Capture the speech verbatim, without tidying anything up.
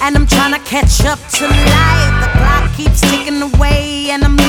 and I'm trying to catch up to life. The clock keeps ticking away, and I'm